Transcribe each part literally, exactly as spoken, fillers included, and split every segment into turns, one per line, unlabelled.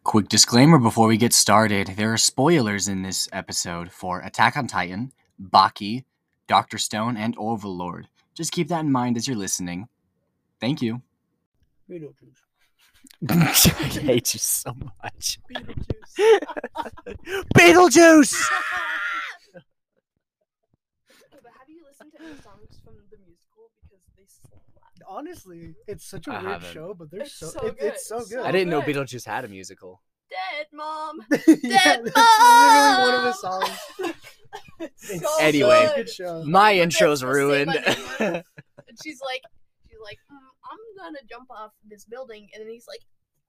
Quick disclaimer before we get started. There are spoilers in this episode for Attack on Titan, Baki, Doctor Stone, and Overlord. Just keep that in mind as you're listening. Thank you.
Beetlejuice.
I hate you so much.
Beetlejuice.
Beetlejuice!
But have you listened to any songs from the musical? Because they slap.
Honestly, it's such a
I
weird
haven't.
show, but they're
It's
so,
so
it,
good.
it's so
So
good.
I didn't know
good.
Beetlejuice had a musical.
Dead mom.
yeah,
Dead
that's literally one of the
Mom!
songs.
It's
It's
so
Anyway.
such a
good.
good show.
My
But
intro's
that's the same
ruined.
idea. And she's like, she's like, mm, I'm gonna jump off this building, and then he's like,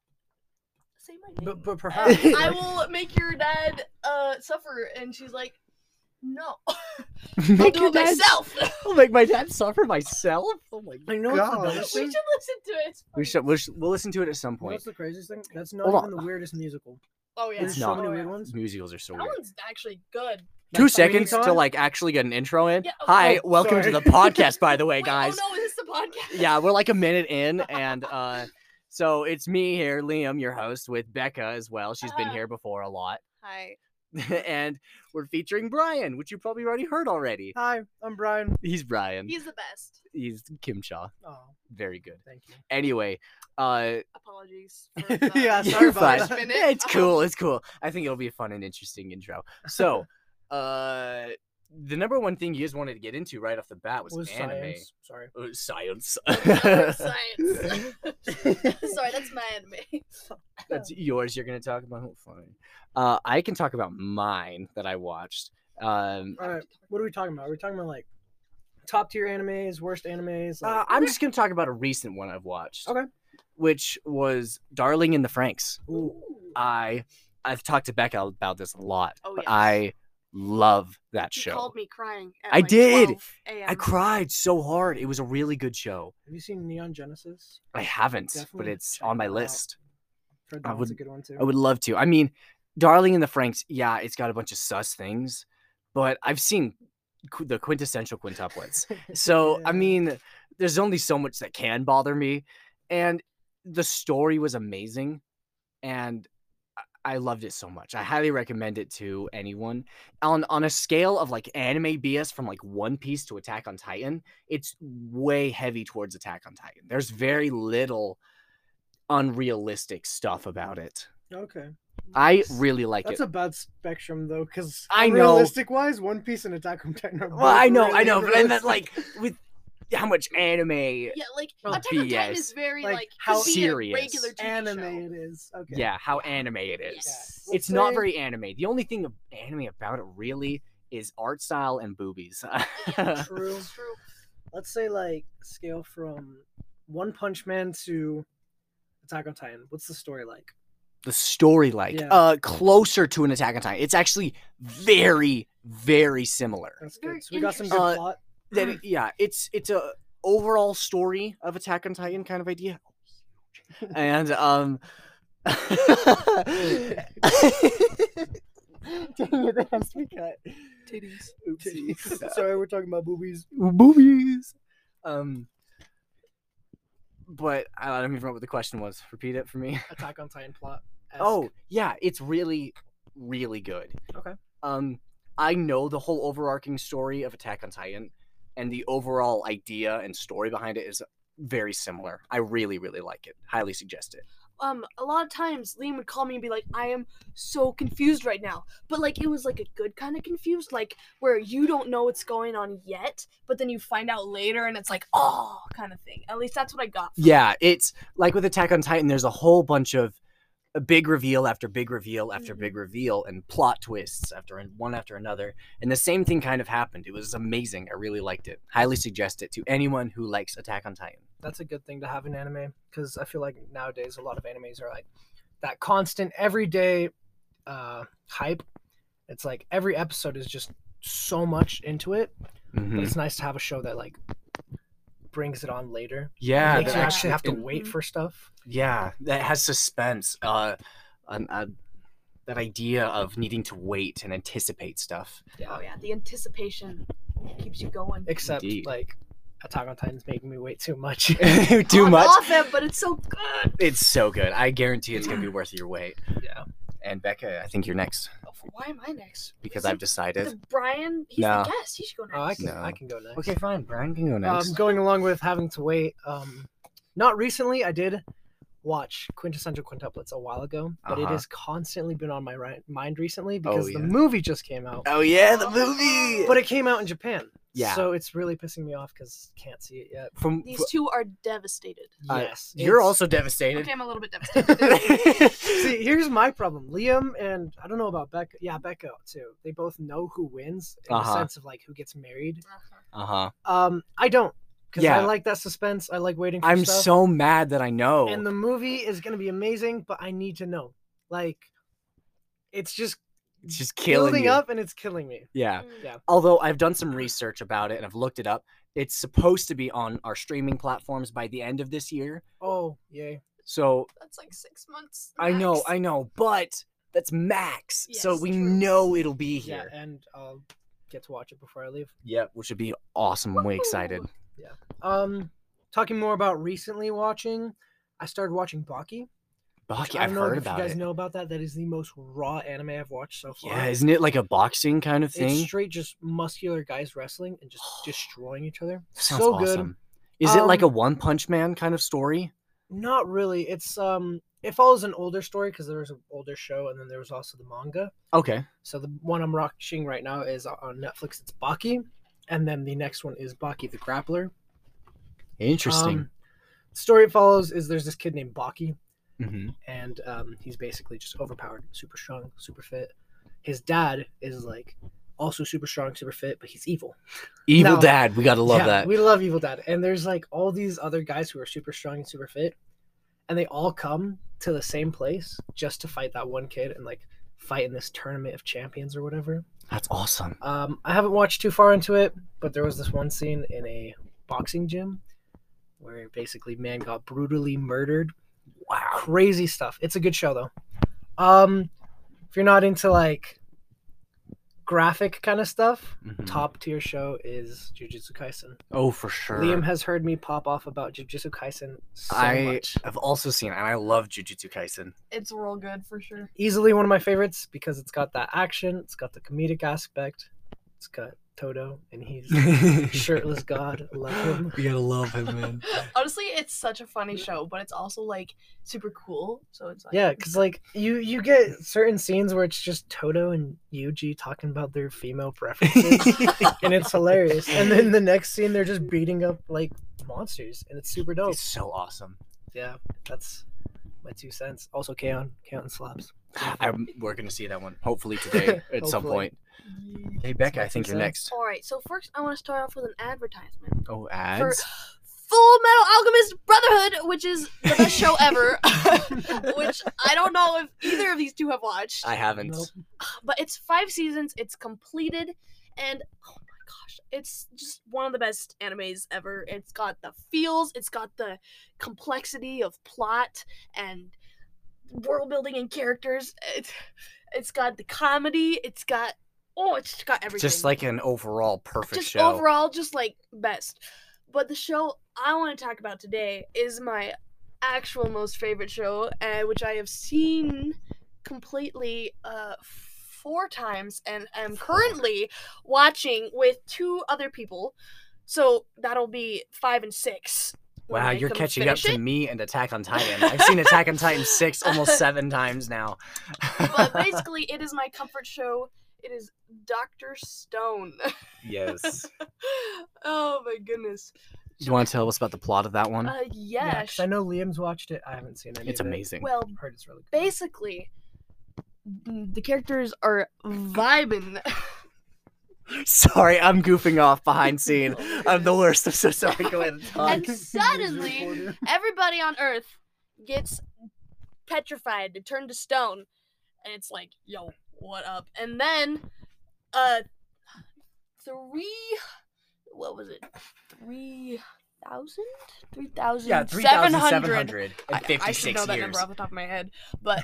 say my name.
But but
Uh,
perhaps
I will make your dad uh suffer, and she's like, no, I'll
Make
do
your
it
dad-
myself.
I'll make my dad suffer myself? Oh my
I know what's the
god.
dumbest
we
thing?
should listen to it. It's
We
funny.
should, we'll, sh- we'll listen to it at some
You know
point.
what's the craziest thing? That's not
Hold
even
on.
the weirdest musical.
Oh yeah,
There's
It's
so
not.
many
Oh,
weird
yeah.
ones.
Musicals are so
That
weird.
one's actually good.
Two
Like
seconds
Sweeney
to
Todd?
like actually get an intro in.
Yeah,
Hi,
oh,
welcome to
sorry.
the podcast, by the way,
Wait,
guys.
Oh no, is this the podcast?
Yeah, we're like a minute in, and uh, so it's me here, Liam, your host, with Becca as well. She's been
Uh,
here before a lot,
Hi.
and we're featuring Brian, which you probably already heard already.
Hi, I'm Brian.
He's Brian.
He's the best.
He's Kim Shaw.
Oh,
Very good.
thank you.
Anyway, uh,
Apologies. For the
Yeah, sorry
you're
about
fine.
that.
first minute.
It's cool. It's cool. I think it'll be a fun and interesting intro. So, uh, the number one thing you guys wanted to get into right off the bat was,
Was
anime.
science. Sorry.
Uh, Science.
Oh, science. Sorry, that's my anime.
That's yours. You're gonna talk about. Oh, fine. Uh, I can talk about mine that I watched. Um,
All right, what are we talking about? Are we talking about like top tier animes, worst animes? Like,
uh, I'm just gonna talk about a recent one I've watched.
Okay.
Which was Darling in the Franxx.
ooh.
I I've talked to Becca about this a lot.
Oh,
but
yes.
I love that
She
show.
called me crying. At
I
like
did.
twelve a m
I cried so hard. It was a really good show.
Have you seen Neon Genesis?
I haven't, but
Definitely
it's
check
on my
that out.
list.
Heard
I
that one's a
would-
good one too.
I would love to. I mean, Darling in the Franxx, yeah, it's got a bunch of sus things, but I've seen qu- the quintessential quintuplets. So, I
Yeah.
mean, there's only so much that can bother me. And the story was amazing. And I- I loved it so much. I highly recommend it to anyone. On on a scale of like anime B S from like One Piece to Attack on Titan, it's way heavy towards Attack on Titan. There's very little unrealistic stuff about it.
Okay.
I
Nice.
really like
That's
it.
a bad spectrum though, because
I know.
realistic wise, One Piece and Attack on Titan are.
Well, I
both
know, I
really
know, but then that
realistic.
like with how much anime.
Yeah, like
Oh,
Attack on Titan
B S.
is very
Like,
like,
how
could be
serious
a regular T V
anime
show.
it is. Okay.
Yeah, how anime it is.
Yes.
Let's
It's not
say-
very anime. The only thing of anime about it really is art style and boobies.
True.
It's true.
Let's say like scale from One Punch Man to Attack on Titan. What's the story like?
The story, like,
Yeah.
uh, closer to an Attack on Titan. It's actually very, very similar.
That's
Very
good. So we got some good
Uh,
plot.
Then, it- yeah, it's it's a overall story of Attack on Titan kind of idea, and um. Dang it, that has to be cut.
Titties.
Oopsie.
Sorry, we're talking about boobies.
Boobies. Um, but I don't even remember what the question was. Repeat it for me.
Attack on Titan plot.
Oh, yeah, it's really, really good.
Okay.
Um, I know the whole overarching story of Attack on Titan, and the overall idea and story behind it is very similar. I really, really like it. Highly suggest it.
Um, a lot of times Liam would call me and be like, "I am so confused right now," but like it was like a good kind of confused, like where you don't know what's going on yet, but then you find out later, and it's like, oh, kind of thing. At least that's what I got. from
Yeah, it's like with Attack on Titan, there's a whole bunch of a big reveal after big reveal after
Mhm.
big reveal and plot twists after one after another. And the same thing kind of happened. It was amazing. I really liked it. Highly suggest it to anyone who likes Attack on Titan.
That's a good thing to have in anime because I feel like nowadays a lot of animes are like that constant everyday uh, hype. It's like every episode is just so much into it,
Mhm.
but it's nice to have a show that like brings it on later.
Yeah,
makes
that
you actually have to
and-
wait for stuff.
Yeah, that has suspense. Uh, an, uh, that idea of needing to wait and anticipate stuff.
Oh yeah, the anticipation keeps you going.
Except
Indeed.
like Attack on Titan's making me wait too much.
Too
I'm
much.
off it, but it's so good.
It's so good. I guarantee it's gonna be worth your wait.
Yeah.
And Becca, I think you're next
Oh, why am I next?
because
Is
I've
it
decided.
the Brian, he's
No.
the guest. He should go next.
Oh, I can
No.
I can go next.
Okay, fine. Brian can go next.
Um, going along with having to wait. Um, not recently. I did watch Quintessential Quintuplets a while ago, but it
Uh-huh.
has constantly been on my ri- mind recently because
yeah.
the movie just came out.
oh yeah, the movie.
But it came out in Japan.
Yeah.
So it's really pissing me off because can't see it yet.
From
These two are devastated.
uh,
Yes.
you're
it's-
also devastated.
Okay, I'm a little bit devastated.
See, here's my problem. Liam and I don't know about Becca. Yeah, Becca too. They both know who wins in
Uh-huh.
the sense of like who gets married.
Uh huh.
Um, I don't because
Yeah.
I like that suspense. I like waiting for
I'm
stuff.
so mad that I know.
And the movie is gonna be amazing, but I need to know. Like, it's just
it's just killing
building
you.
up and it's killing me.
Yeah.
Mm.
Yeah.
Although I've done some research about it and I've looked it up. It's supposed to be on our streaming platforms by the end of this year.
Oh, yay.
So
That's like six months.
I know,
max.
I know, but that's max. so
Yes,
we
true.
know it'll be
Yeah,
here.
and I'll get to watch it before I leave.
Yep, which would be awesome. I'm way excited.
Um, talking more about recently watching, I started watching Baki.
Baki,
I
I've
don't know
heard
if
about
you guys
it.
know about that. That is the most raw anime I've watched so far.
Yeah, isn't it like a boxing kind of
It's
thing?
straight just muscular guys wrestling and just destroying each other.
Sounds
so
awesome.
good.
Is it like a
Um,
One Punch Man kind of story?
Not really. It's um, it follows an older story because there was an older show and then there was also the manga.
Okay.
So the one I'm watching right now is on Netflix. It's Baki, and then the next one is Baki the Grappler.
Interesting.
Um, the story it follows is there's this kid named Baki,
hmm
and um, he's basically just overpowered, super strong, super fit. His dad is like also super strong, super fit, but he's evil.
Evil
No.
Dad, we gotta love
Yeah,
that.
We love Evil Dad. And there's like all these other guys who are super strong and super fit, and they all come to the same place just to fight that one kid and like fight in this tournament of champions or whatever.
That's awesome.
Um, I haven't watched too far into it, but there was this one scene in a boxing gym where basically man got brutally murdered.
Wow.
Crazy stuff. It's a good show though. Um, if you're not into like graphic kind of stuff,
Mhm.
top tier show is Jujutsu Kaisen.
Oh, for sure.
Liam has heard me pop off about Jujutsu Kaisen so
I
much.
have also seen it, and I love Jujutsu Kaisen.
It's real good for sure.
Easily one of my favorites because it's got that action, it's got the comedic aspect, it's got Toto, and he's shirtless god. I love him.
You gotta love him, man.
Honestly, it's such a funny show, but it's also like super cool. So it's like
Yeah, because like you you get certain scenes where it's just Toto and Yuji talking about their female preferences, and it's hilarious. And then the next scene, they're just beating up like monsters, and it's super dope.
It's so awesome.
Yeah, that's my two cents. Also, Kaon, Kaon slaps.
I'm, we're gonna see that one hopefully today at some
Hopefully.
point. Hey Becca,
my
I think
two
you're
cents.
next.
All right, so first I want to start off with an advertisement
Oh,
for
ads.
Full Metal Alchemist Brotherhood, which is the best show ever. Which I don't know if either of these two have watched,
I haven't.
Nope.
but it's five seasons. It's completed, and oh my gosh, it's just one of the best animes ever. It's got the feels, it's got the complexity of plot and world building and characters. It's, it's got the comedy. It's got oh, it's got everything.
Just like an overall perfect
just
show.
overall, just like best. But the show I want to talk about today is my actual most favorite show, uh, which I have seen completely uh, four times, and am currently watching with two other people. So that'll be five and six. when
Wow,
I
you're
come
catching up
finish
to
it.
me and Attack on Titan. I've seen Attack on Titan six almost seven times now.
But basically, it is my comfort show. It is Doctor Stone.
yes.
Oh my goodness.
Do you want to tell us about the plot of that one?
Uh,
Yeah,
yes.
'cause I know Liam's watched it. I haven't seen any.
It's
of it.
amazing.
Well,
I've heard it's really good.
basically, the characters are vibing.
Sorry, I'm goofing off behind scene. I'm the worst. I'm so sorry. Go ahead and talk.
And suddenly, everybody on Earth gets petrified to turn to stone, and it's like, yo, what up? And then, uh, three, what was it? Three thousand, three thousand,
Yeah, three thousand seven hundred
I,
and fifty-six
I should know that
years.
number off the top of my head, but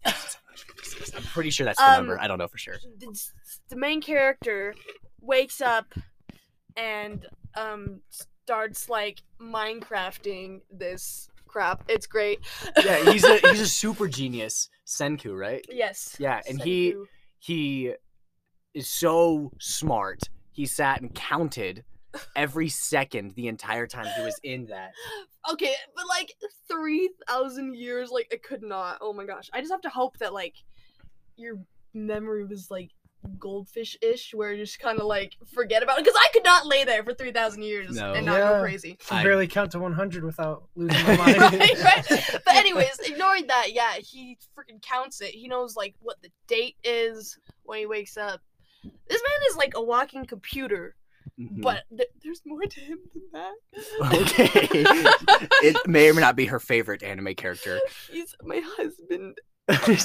I'm pretty sure that's the
Um,
number. I don't know for sure.
the, the main character wakes up and um starts like Minecrafting this crap. It's great.
Yeah, he's a he's a super genius, Senku, right?
Yes.
Yeah, and he
Senku.
he is so smart. He sat and counted every second the entire time he was in that.
Okay, but like three thousand years, like I could not. Oh my gosh, I just have to hope that like your memory was like goldfish-ish, where you just kind of like forget about it. Because I could not lay there for three thousand years
No.
and not
Yeah.
go crazy.
I
I-
can barely count to one hundred without losing my mind.
right, right. But anyways, ignoring that, yeah, he freaking counts it. He knows like what the date is when he wakes up. This man is like a walking computer,
Mhm.
but th- there's more to him than that.
Okay. It may or may not be her favorite anime character.
He's my husband. I'm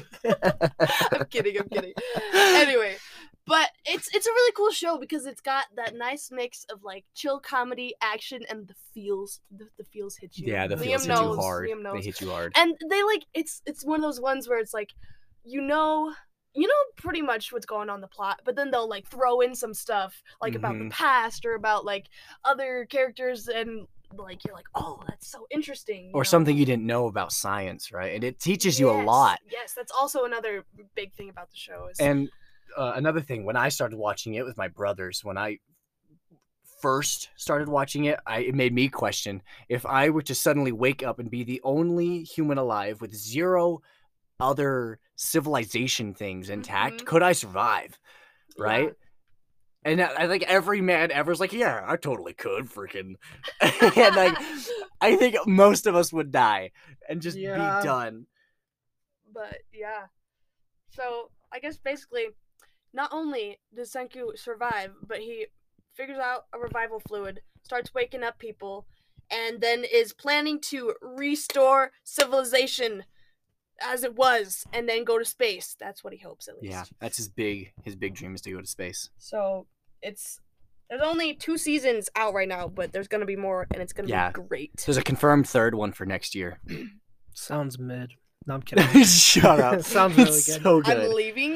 kidding, I'm kidding. Anyway, but it's it's a really cool show because it's got that nice mix of like chill comedy, action, and the feels. The, the feels hit you.
Yeah, the
Liam
feels hit
knows,
you hard.
Liam knows.
They hit you hard.
And they like it's it's one of those ones where it's like, you know, you know pretty much what's going on in the plot, but then they'll like throw in some stuff like about the
Mhm.
past or about like other characters, and like you're like, oh, that's so interesting. you
Or
know?
something you didn't know about science, right? And it teaches you a
Yes,
lot.
Yes, that's also another big thing about the show. Is
And uh, another thing, when I started watching it with my brothers, when I first started watching it, I, it made me question if I were to suddenly wake up and be the only human alive with zero other civilization things intact,
Mhm.
could I survive? Right?
Yeah.
And I I think every man ever's like, yeah, I totally could, freaking. And like, I think most of us would die and just
Yeah.
be done.
But yeah, so I guess basically, not only does Senku survive, but he figures out a revival fluid, starts waking up people, and then is planning to restore civilization as it was, and then go to space. That's what he hopes, at least.
Yeah, that's his big his big dream is to go to space.
So it's there's only two seasons out right now, but there's gonna be more, and it's gonna
Yeah.
be great.
There's a confirmed third one for next year.
Sounds mid. No, I'm kidding.
Shut up.
Sounds really
It's
good.
so
I'm
good.
leaving.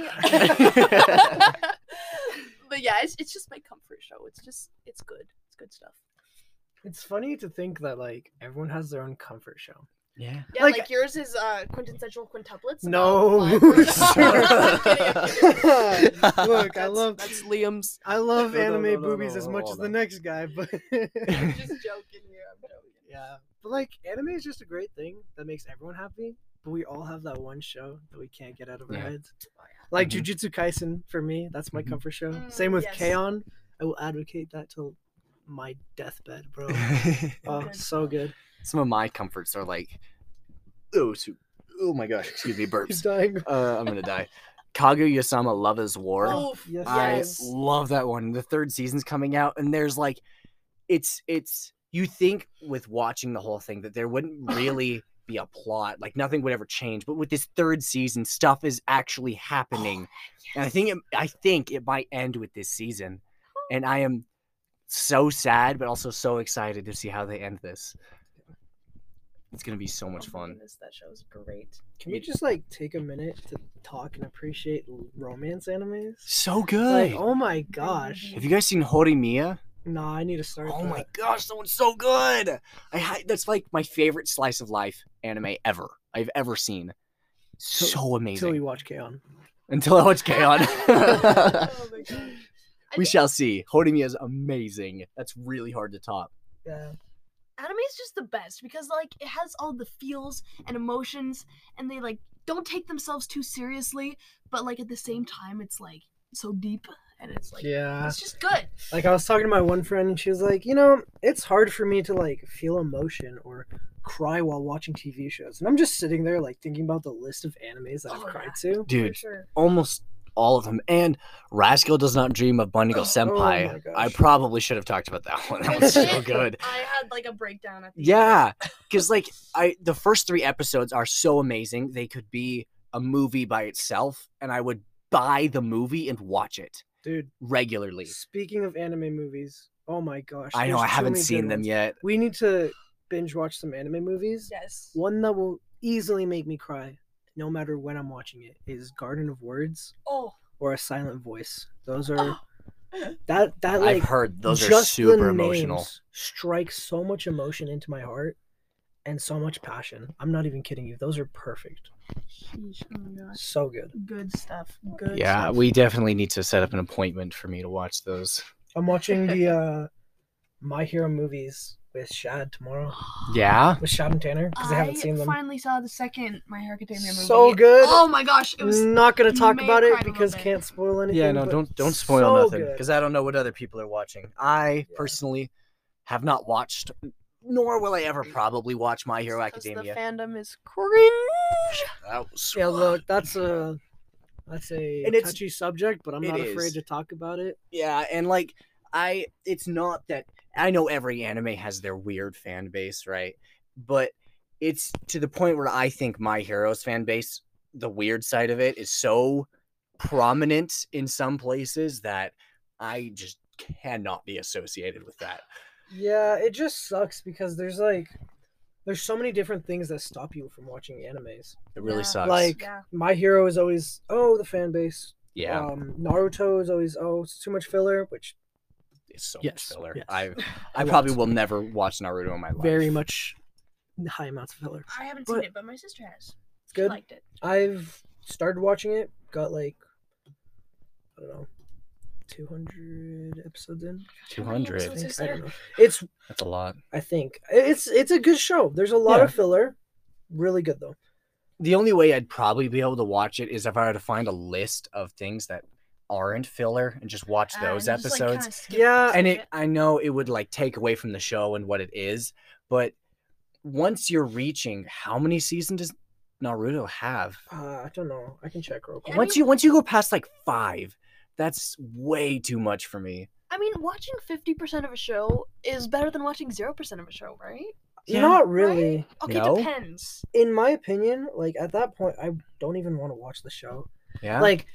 But yeah, it's it's just my comfort show. It's just it's good. It's good stuff.
It's funny to think that like everyone has their own comfort show.
Yeah.
Yeah,
Like-
like, yours is uh quintessential quintuplets. about
No.
live- I'm kidding, I'm kidding.
Look, I
That's-
love
that's Liam's.
I love
No, no,
anime
no, no,
boobies
no,
as much
hold
as the
on.
next guy, but
I'm just joking here. I'm joking.
yeah. But like anime is just a great thing that makes everyone happy. But we all have that one show that we can't get out of our
Yeah.
heads. Like
Mhm.
Jujutsu Kaisen for me, that's my
Mhm.
comfort show.
Mm,
Same with
yes.
K-On! I will advocate that till my deathbed, bro. Oh,
Good.
so good.
Some of my comforts are like, oh, su- oh my gosh, excuse me,
He's
burps.
dying.
Uh, I'm gonna die. Kaguya-sama Love is War.
Oh,
Yes,
I
yes.
love that one. The third season's coming out, and there's like, it's it's. You think with watching the whole thing that there wouldn't really be a plot, like nothing would ever change. But with this third season, stuff is actually happening, and I think it, I think it might end with this season, and I am so sad, but also so excited to see how they end this. It's gonna be so much
Oh my
fun.
goodness, that show's great.
Can we just like take a minute to talk and appreciate romance animes?
So
Like,
good.
oh my gosh.
Have you guys seen Horimiya?
Nah, I need to start.
Oh
that.
my gosh, that one's so good. I ha- that's like my favorite slice of life anime ever I've ever seen. So
Till
amazing.
we watch K-On!
Until I watch K-On!
Oh my gosh. I
We
think
shall see. Horimiya is amazing. That's really hard to top.
Yeah.
anime is just the best because like it has all the feels and emotions, and they like don't take themselves too seriously, but like at the same time it's like so deep, and it's like
Yeah.
it's just good.
Like I was talking to my one friend and she was like, you know, it's hard for me to like feel emotion or cry while watching T V shows. And I'm just sitting there like thinking about the list of animes that I've
Oh,
cried
yeah.
to.
For
Dude,
sure.
almost all of them. And Rascal Does Not Dream of Bunny Girl
Oh
Senpai.
my gosh.
I probably should have talked about that one. That was so
Legit,
good.
I had like a breakdown at the end.
Yeah, because like I, the first three episodes are so amazing. They could be a movie by itself, and I would buy the movie and watch it
Dude,
regularly.
speaking of anime movies, oh my gosh.
I know
there's
I
too
haven't
many
seen
good
them
ones.
yet.
We need to binge watch some anime movies.
Yes.
One that will easily make me cry, no matter when I'm watching it, is Garden of Words
Oh.
or A Silent Voice. Those are
Oh.
That that like
I've heard those are
just
super
the
emotional.
names strike so much emotion into my heart and so much passion. I'm not even kidding you. Those are perfect.
Sheesh, oh my gosh.
So good.
Good stuff. Good
Yeah,
stuff.
we definitely need to set up an appointment for me to watch those.
I'm watching the uh, My Hero movies with Shad tomorrow.
Yeah.
With Shad and Tanner because I haven't seen them.
finally saw the second My Hero Academia movie.
So good.
Oh my gosh, it was.
Not gonna talk
may
about
have
it
cried a little
because
bit.
can't spoil anything.
Yeah, no,
but
don't don't spoil
so
nothing
good.
because I don't know what other people are watching. I
Yeah.
personally have not watched, nor will I ever probably watch My Hero
Because the
Academia.
fandom is cringe.
That was-
Yeah, look, that's a that's a
And it's-
touchy subject, but I'm
it
not
is.
afraid to talk about it.
Yeah, and like I it's not that I know every anime has their weird fan base, right? But it's to the point where I think My Hero's fan base, the weird side of it, is so prominent in some places that I just cannot be associated with that.
Yeah, it just sucks because there's like there's so many different things that stop you from watching animes.
It really
Yeah.
sucks.
Like
Yeah.
My Hero is always oh the fan base.
yeah,
Um, Naruto is always oh it's too much filler, which
it's so
yes,
much filler.
yes.
I I
A
probably
lot.
will never watch Naruto in my life.
very much high amounts of filler.
I haven't
But-
seen it, but my sister has.
It's
She
good.
liked it.
I've started watching it. Got like I don't know, two hundred episodes in.
two
How many
hundred.
I,
episodes
think.
is
I don't
there?
know. It's
That's a lot.
I think it's it's a good show. There's a lot
Yeah.
of filler. Really good though.
The only way I'd probably be able to watch it is if I were to find a list of things that aren't filler and just watch
Uh,
those
and just, like,
episodes.
kinda skip-
Yeah,
skip
and it I know it would like take away from the show and what it is, but once you're reaching how many seasons does Naruto have?
Uh, I don't know. I can check real quick.
I
Once
mean-
you once you go past like five, that's way too much for me.
I mean, watching fifty percent of a show is better than watching zero percent of a show, right?
Yeah.
Not really.
Okay,
No?
depends.
In my opinion, like at that point, I don't even want to watch the show.
Yeah.
Like,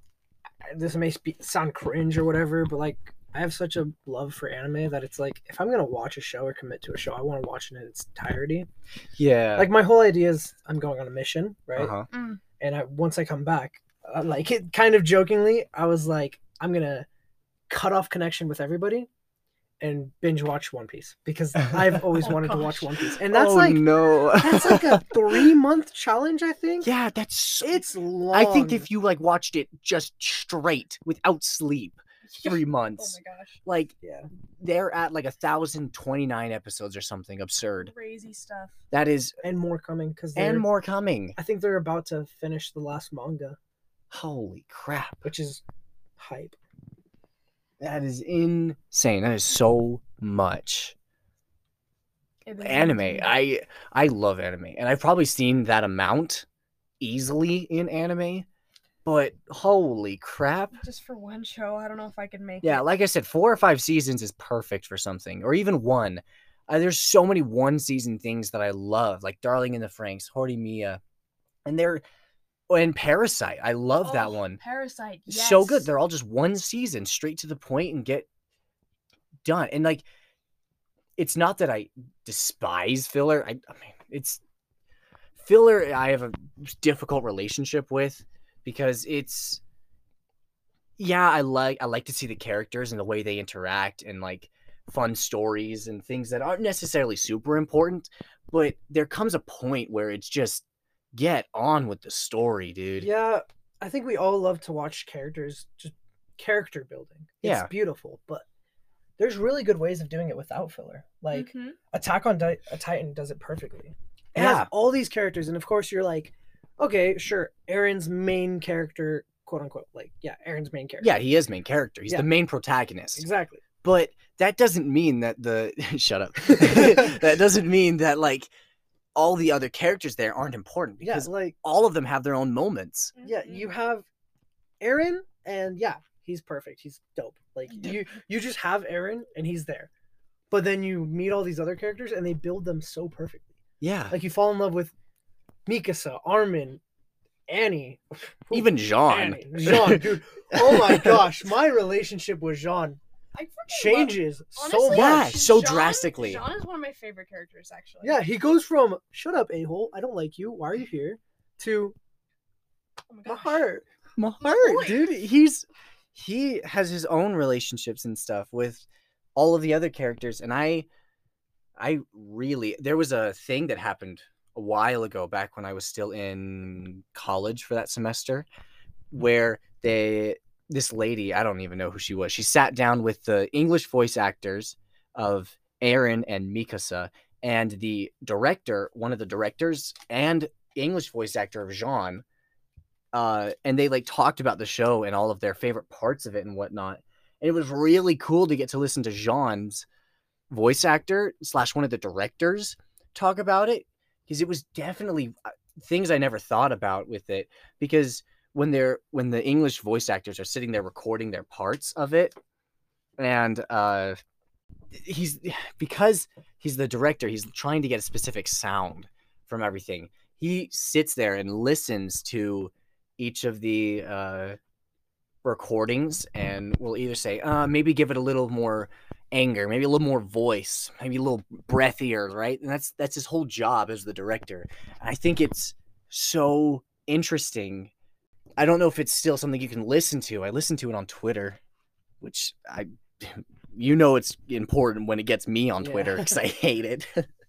this may spe- sound cringe or whatever, but like, I have such a love for anime that it's like, if I'm gonna watch a show or commit to a show, I want to watch it in its entirety.
yeah.
Like, my whole idea is I'm going on a mission, right?
uh-huh.
And I, once I come back, uh, like it kind of jokingly, I was like, I'm gonna cut off connection with everybody and binge watch One Piece because I've always
Oh,
wanted to
gosh.
watch One Piece, and that's
oh,
like
no.
that's like a three month challenge, I think.
yeah, that's so-
It's long.
I think if you like watched it just straight without sleep, three
Oh
months.
my gosh,
Like
yeah,
they're at like a thousand twenty nine episodes or something absurd.
crazy stuff.
That is,
and more coming because
and more coming.
I think they're about to finish the last manga,
Holy crap!
which is hype.
That is insane. That is so much
It is
anime.
indeed.
I I love anime, and I've probably seen that amount easily in anime. But holy crap!
just for one show, I don't know if I could make
Yeah,
it.
like I said, four or five seasons is perfect for something, or even one. Uh, there's so many one season things that I love, like Darling in the Franxx, Horimiya, and they're and Parasite. I love that
Oh,
one.
Parasite.
So good.
yes.
They're all just one season, straight to the point, and get done. And like, it's not that I despise filler. I, I mean, it's filler. I have a difficult relationship with because it's yeah. I like I like to see the characters and the way they interact and like fun stories and things that aren't necessarily super important. But there comes a point where it's just get on with the story, dude.
Yeah, I think we all love to watch characters, just character building. It's
Yeah.
beautiful, but there's really good ways of doing it without filler. Like
Mhm.
Attack on Di- a Titan does it perfectly. It
Yeah.
has all these characters, and of course you're like, okay, sure, Aaron's main character, quote unquote, like yeah, Aaron's main character.
Yeah, he is main character. He's
Yeah.
the main protagonist.
exactly.
But that doesn't mean that the shut up. That doesn't mean that like all the other characters there aren't important
Yeah,
because
like
all of them have their own moments.
yeah,
Mhm.
you have Aaron, and yeah, he's perfect. He's dope. Like
Yeah.
you, you just have Aaron, and he's there. But then you meet all these other characters, and they build them so perfectly.
Yeah.
Like you fall in love with Mikasa, Armin, Annie,
Even Jean.
Annie, Jean, dude. Oh my gosh, my relationship with Jean
I freaking love-
changes so
Honestly,
much.
Yeah, so
Jean-
drastically.
Jean is one of my favorite characters, actually.
Yeah, he goes from "shut up, a hole, I don't like you. Why are you here?" to
Oh my
"my
gosh.
heart."
My
My
heart,
boy.
dude. He's he has his own relationships and stuff with all of the other characters, and I I really there was a thing that happened a while ago back when I was still in college for that semester where they this lady, I don't even know who she was. She sat down with the English voice actors of Aaron and Mikasa and the director, one of the directors and English voice actor of Jean. Uh, and they like talked about the show and all of their favorite parts of it and whatnot. And it was really cool to get to listen to Jean's voice actor slash one of the directors talk about it, because it was definitely things I never thought about with it. Because when they're when the English voice actors are sitting there recording their parts of it, and uh, he's because he's the director, he's trying to get a specific sound from everything. He sits there and listens to each of the uh, recordings and will either say, uh, maybe give it a little more anger, maybe a little more voice, maybe a little breathier, right? And that's that's his whole job as the director. And I think it's so interesting. I don't know if it's still something you can listen to. I listen to it on Twitter, which I, you know, it's important when it gets me on
Yeah.
Twitter because I hate it.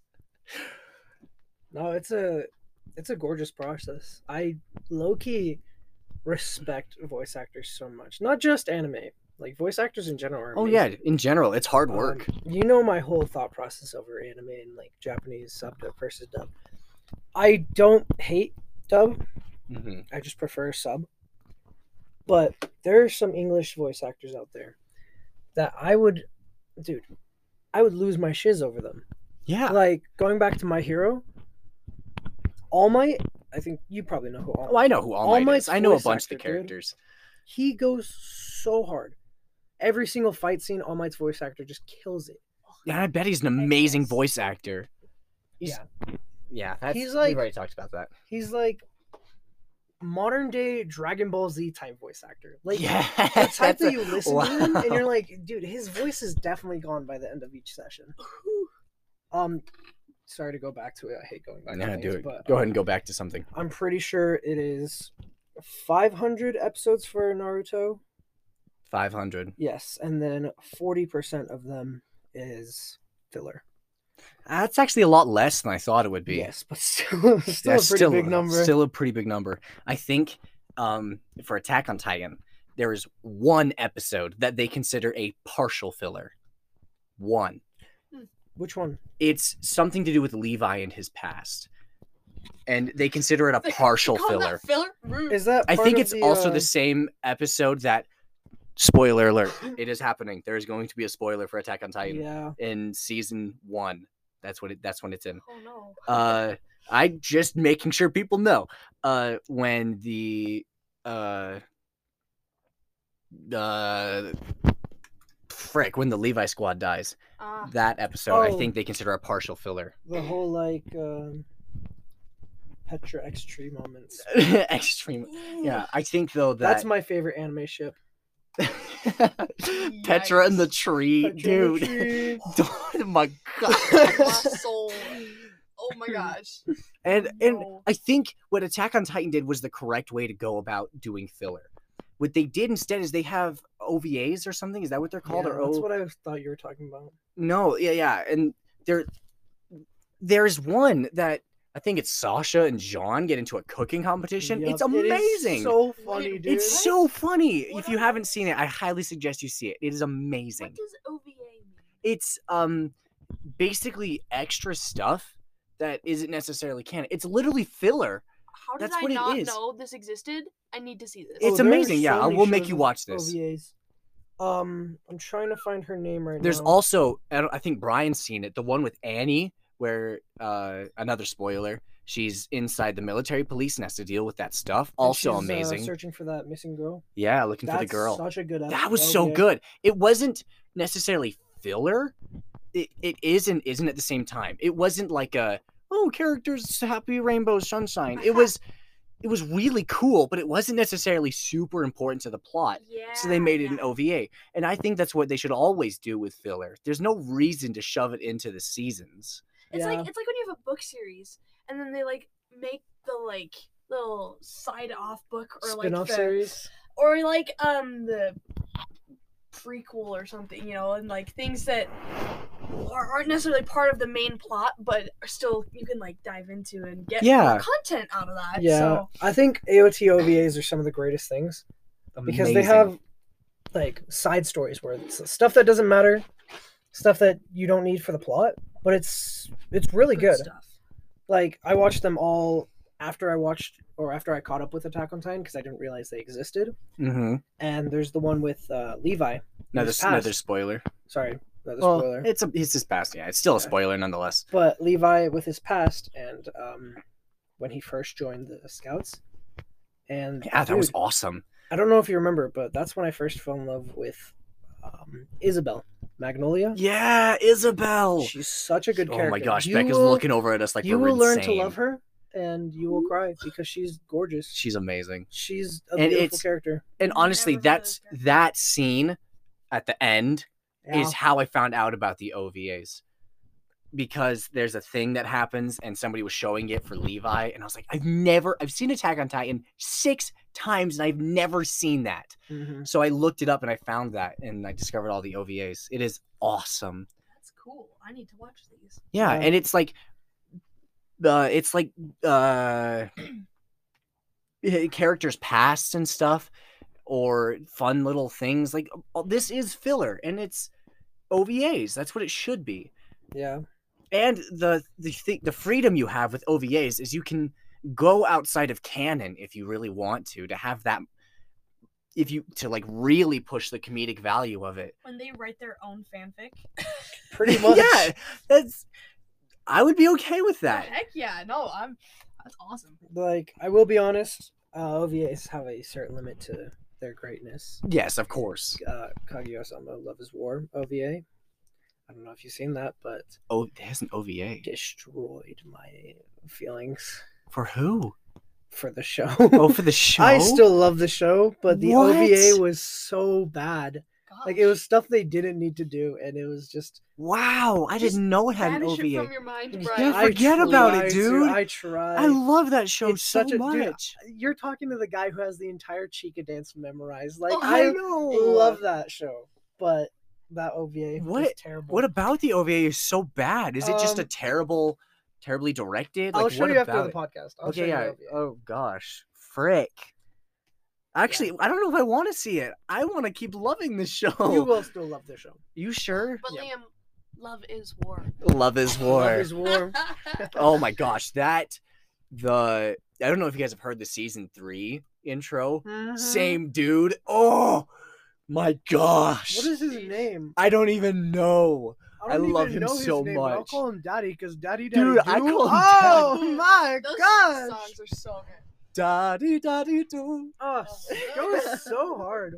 No, it's a it's a gorgeous process. I low key respect voice actors so much. Not just anime, like voice actors in general. Are
Oh yeah,
amazing.
in general, it's hard work.
Um, you know my whole thought process over anime and like Japanese sub dub versus dub. I don't hate dub.
Mm-hmm.
I just prefer sub. But there are some English voice actors out there that I would, dude, I would lose my shiz over them.
Yeah.
Like going back to My Hero, All Might. I think you probably know who All Might.
Oh, I know who All
All
Might
Might's
is. I know a
voice
bunch of the
actor, dude.
characters.
He goes so hard. Every single fight scene, All Might's voice actor just kills it.
Yeah, I bet he's an amazing
Yes.
voice actor. He's,
Yeah.
Yeah, that's,
He's like-
we've already talked about that.
He's like modern day Dragon Ball Z type voice actor. Like
Yeah,
the type
that's
that
a-
you listen to him and
wow.
you're like, dude, his voice is definitely gone by the end of each session. Um, sorry to go back to it. I hate going back. to
Yeah,
things,
do it.
But,
Go ahead
um,
and go back to something.
I'm pretty sure it is five hundred episodes for Naruto.
five hundred.
Yes, and then forty percent of them is filler.
That's actually a lot less than I thought it would be.
Yes, but still, still
That's
a pretty big number.
Still a pretty big number. I think um, for Attack on Titan, there is one episode that they consider a partial filler. One.
Which one?
It's something to do with Levi and his past. And they consider it a
They-
partial
Call
filler.
that filler? Rude.
Is that?
I
part
think
of
it's
the,
also
uh,
the same episode that, spoiler alert, it is happening. There is going to be a spoiler for Attack on Titan
Yeah.
in season one. That's what it. That's when it's in.
Oh no.
Uh, I just making sure people know. Uh, when the uh, uh, frick, when the Levi squad dies,
Ah.
that episode, I
Oh.
think they consider a partial filler.
The whole like um, Petra X Tree moments.
Extreme. Yeah, I think though that
That's my favorite anime ship.
Petra in the tree,
Petra
dude.
Tree.
Oh my god.
My soul. Oh my gosh.
And and
No.
I think what Attack on Titan did was the correct way to go about doing filler. What they did instead is they have O V As or something. Is that what they're called?
Yeah,
or
that's
o-
what I thought you were talking about.
No, yeah, yeah. And there there's one that I think it's Sasha and Jean get into a cooking competition. It's
Yup, it is
amazing.
so funny,
Wait,
dude.
It's
What?
so funny.
What
If you
are
haven't
those?
seen it, I highly suggest you see it. It is amazing.
What does O V A mean?
It's um basically extra stuff that isn't necessarily canon. It's literally filler.
How did
That's
I
what it
not
is.
know this existed? I need to see this.
It's
there are
amazing, yeah, I
many
will make
shows
you
with
watch this.
O V As. Um, I'm trying to find her name right
There's
now.
also I, don't, I think Brian's seen it, the one with Annie, where uh another spoiler, she's inside the military police and has to deal with that stuff.
And
Also
she's, uh,
amazing.
searching for that missing girl.
Yeah, looking
That's
for the girl.
Such a good.
That
episode.
was so
Yeah.
good. It wasn't necessarily filler. It it is and isn't at the same time. It wasn't like a oh characters happy rainbow sunshine. It was it was really cool, but it wasn't necessarily super important to the plot.
Yeah.
So they made it an
yeah.
O V A. And I think that's what they should always do with filler. There's no reason to shove it into the seasons.
It's
Yeah.
like it's like when you have a book series and then they like make the like little side off book or like
Spin-off
the,
series.
or like um the prequel or something, you know, and like things that are- aren't necessarily part of the main plot, but are still you can like dive into and get
Yeah.
more content out of that.
Yeah,
So
I think A O T O V As are some of the greatest things because they
Amazing.
have like side stories where it's stuff that doesn't matter, stuff that you don't need for the plot, but it's it's really good.
stuff.
Like I watched them all after I watched or after I caught up with Attack on Titan because I didn't realize they existed.
Mm-hmm.
And there's the one with uh, Levi.
Another,
His
another
past.
spoiler.
Sorry, another
Well,
spoiler.
it's a it's his past. Yeah, it's still a
Yeah.
spoiler nonetheless.
But Levi with his past and um, when he first joined the Scouts. And
Yeah, that was
dude,
awesome.
I don't know if you remember, but that's when I first fell in love with um, Isabel Magnolia.
Yeah, Isabel.
She's such a good
Oh
character.
my gosh,
You
Becca's
will-
looking over at us like
you
we're
will learn
insane.
to love her, and you will cry because she's gorgeous.
She's amazing.
She's a
And
beautiful
it's-
character.
And
I've
honestly,
never heard of
that's
this character.
that scene at the end
Yeah.
is how I found out about the O V As. Because there's a thing that happens and somebody was showing it for Levi, and I was like, I've never I've seen Attack on Titan six times and I've never seen that.
Mhm.
So I looked it up and I found that and I discovered all the O V As. It is awesome.
That's cool. I need to watch these.
Yeah,
Yeah.
and it's like uh it's like uh characters past and stuff or fun little things like uh, this is filler and it's O V As. That's what it should be.
Yeah.
And the the th- the freedom you have with O V As is you can go outside of canon if you really want to to have that if you to like really push the comedic value of it.
When they write their own fanfic.
Pretty much.
Yeah, that's I would be okay with that.
Heck yeah, no, I'm that's awesome.
Like, I will be honest, uh, O V As have a certain limit to their greatness.
Yes, of course.
Uh, Kaguya-sama Love is War O V A. I don't know if you've seen that, but
Oh, there's an O V A.
destroyed my feelings
For who?
for the show.
Oh, for the show?
I still love the show, but the
What?
O V A was so bad.
Gosh.
Like, it was stuff they didn't need to do, and it was just...
Wow, I
Just
didn't know it had an
Banish
O V
it
A.
from your mind,
Yeah,
Brian.
I
forget about it,
tried to-
dude.
I tried.
I love that show
It's
so
such a- dude,
much.
You're talking to the guy who has the entire Chica dance memorized. Like,
Oh,
I,
I know.
love that show, but that O V A was
What-
terrible.
What about the O V A is so bad? Is it just a
Um,
terrible, terribly directed?
I'll
Like,
show
what
you
about
after the
it?
podcast. I'll show
Okay,
you
yeah.
the O V A.
Oh gosh, frick. Actually, I don't know if I want to see it. I want to keep loving this show.
You will still love the show.
You sure?
But
Yeah.
Liam, love is war.
Love is war.
Love is war.
Oh my gosh, that the I don't know if you guys have heard the season three intro.
Mhm.
Same dude. Oh my gosh.
What is his name?
I don't even know.
I, don't
I love
even
him
know his
so
name, but I'll
much.
call him Daddy because Daddy Daddy.
Dude, I
do.
call him
Oh
Daddy.
my
Those
gosh!
songs are so good.
Da dee da dee do.
Oh, it goes so hard.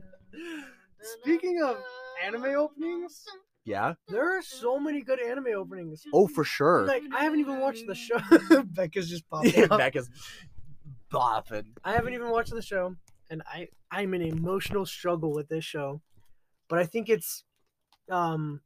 Speaking of anime openings,
Yeah.
there are so many good anime openings.
Oh, for sure.
Like, I haven't even watched the show. Becca's just popping up.
Becca's bopping.
I haven't even watched the show, and I I'm in emotional struggle with this show, but I think it's um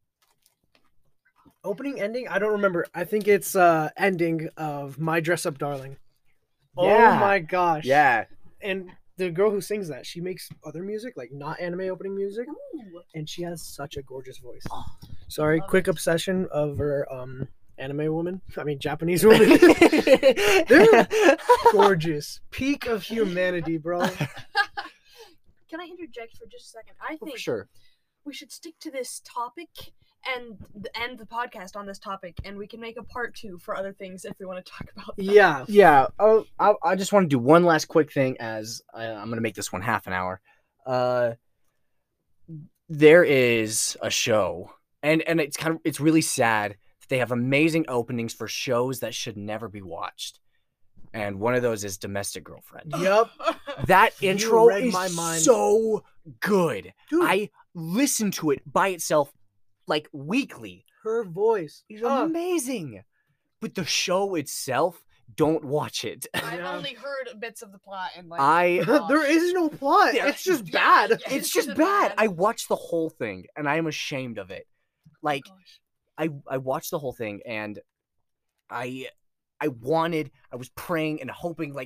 opening ending. I don't remember. I think it's uh ending of My Dress Up Darling.
Yeah.
Oh my gosh.
Yeah.
And the girl who sings that, she makes other music, like not anime opening music,
Ooh.
and she has such a gorgeous voice.
Oh,
Sorry,
love
quick
it.
obsession of her um anime woman. I mean Japanese woman.
They're
Gorgeous. Peak of humanity, bro.
Can I interject for just a second? I
Oh,
think
for sure.
we should stick to this topic and th- end the podcast on this topic, and we can make a part two for other things if we want to talk about them.
Yeah.
Yeah. Oh, I, I just want to do one last quick thing as I, I'm going to make this one half an hour. Uh, there is a show, and and it's kind of it's really sad that they have amazing openings for shows that should never be watched. And one of those is Domestic Girlfriend.
Yup.
That
You
intro
read
is
my mind.
so good.
Dude,
I listen to it by itself like weekly.
her voice.
It's
Ah,
amazing. But the show itself, don't watch it.
I've
Yeah.
only heard bits of the plot and like
I
there is no plot.
Yeah,
It's just
yeah,
bad.
yeah.
it's just bad. I watched the whole thing and I am ashamed of it. Like
Gosh.
I I watched the whole thing and I I wanted I was praying and hoping like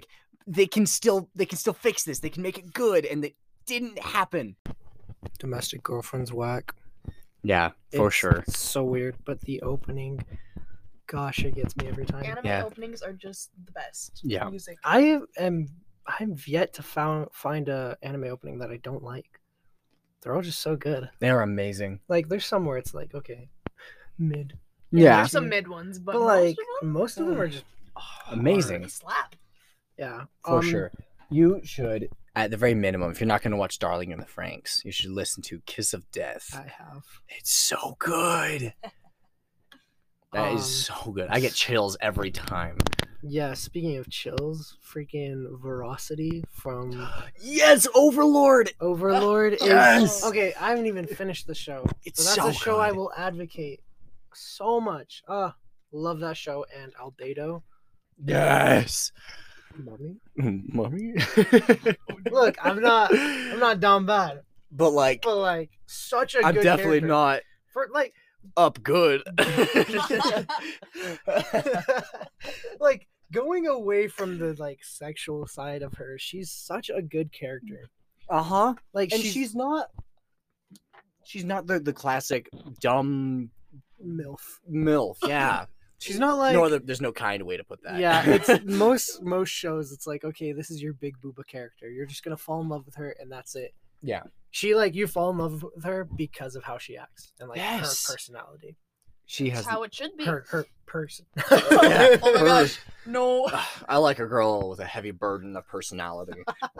they can still they can still fix this. They can make it good, and it didn't happen.
Domestic Girlfriend's whack.
Yeah, for
It's
sure.
So weird, but the opening, gosh, it gets me every time.
Anime
Yeah.
openings are just the best.
Yeah.
Music.
I am I'm yet to found, find a anime opening that I don't like. They're all just so good.
They're amazing.
Like there's some where it's like okay, mid,
Yeah,
There's some mid ones, but,
but
most
like
of them,
most of them are just
Amazing.
they slap.
yeah,
for
um,
sure. You should, at the very minimum, if you're not going to watch Darling in the Franxx, you should listen to Kiss of Death.
I have.
It's so good. That is
Um,
so good. I get chills every time.
Yeah, speaking of chills, freaking Veracity from
Yes, Overlord.
Overlord is
Yes!
okay. I haven't even finished the show.
It's
So that's
so
a show I
good.
will advocate so much. Ah, love that show and Albedo.
Yes.
Mommy.
Mommy.
Look, I'm not I'm not down bad,
But like,
but like such a
I'm
good
definitely
character.
not
For like
up good.
like going away from the like sexual side of her, she's such a good character.
Uh huh.
Like
And
she's,
she's not. She's not the the classic dumb
MILF.
milf. Yeah.
She's not like
no other. There's no kind way to put that.
yeah, it's most most shows it's like, okay, this is your big booba character. You're just gonna fall in love with her and that's it.
Yeah.
She like you fall in love with her because of how she acts and like
Yes.
her personality.
She
That's
has.
how it should be.
Her her person.
Yeah.
Oh my
Her-
gosh. No.
I like a girl with a heavy burden of personality.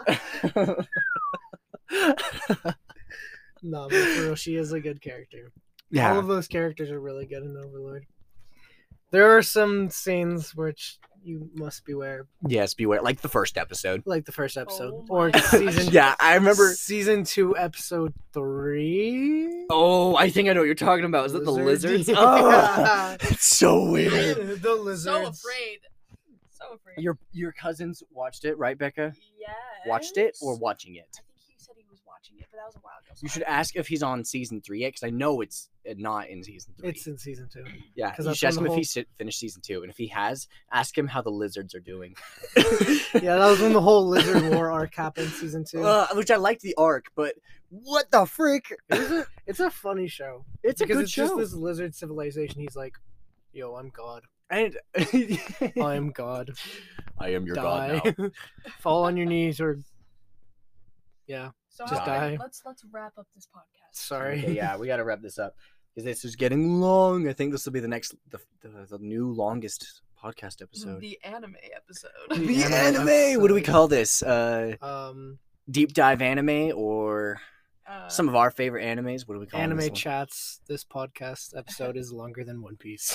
No, but for real, she is a good character.
yeah.
All of those characters are really good in Overlord. There are some scenes which you must beware,
Yes, beware. Like the first episode.
like the first episode
Oh
or
my
season.
Yeah, I remember.
season two, episode three.
Oh, I think I know what you're talking about. Is it the
Lizard?
lizards?
Yeah.
Oh, it's so weird.
The lizards.
So afraid. So afraid.
Your your cousins watched it, right, Becca?
Yes.
Watched it or watching it?
I think he said he was watching it, but that was a while ago. so
You
I
should
don't know.
ask if he's on season three yet, because I know it's uh, not in season three.
It's in season two.
yeah,
'cause
you
that's
should ask
when
him
the
if he
whole-
si- finished season two, and if he has, ask him how the lizards are doing.
Yeah, that was when the whole lizard war arc happened. Season two.
Uh, which I liked the arc, but what the frick?
It was a, it's a funny show.
It's a
because
good
it's
show.
just this lizard civilization. He's like, "Yo, I'm God.
And
I am God.
I am your
Die.
god now.
Fall on your knees or yeah.
So
just
how-
die.
Let's let's wrap up this podcast.
Sorry.
Okay, yeah, we got to wrap this up because this is getting long. I think this will be the next, the, the, the new longest podcast episode.
The anime episode.
The,
The
anime.
anime
What do we
episode.
call this? Uh,
Um,
deep dive anime or
Uh,
some of our favorite animes. What do we call
anime
this one?
chats. This podcast episode is longer than One Piece.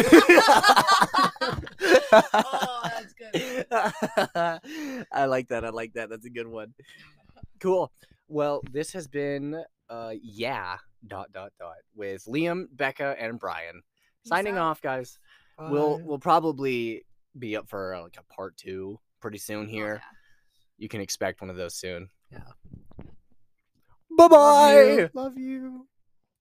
Oh, that's good.
I like that. I like that. That's a good one. Cool. Well, this has been uh yeah dot dot dot with Liam, Becca, and Brian. Signing
out.
off, guys. We'll
Bye.
we'll probably be up for uh, like a part two pretty soon
Oh,
here.
yeah.
You can expect one of those soon.
Yeah.
Bye
Love
bye.
you. Love you.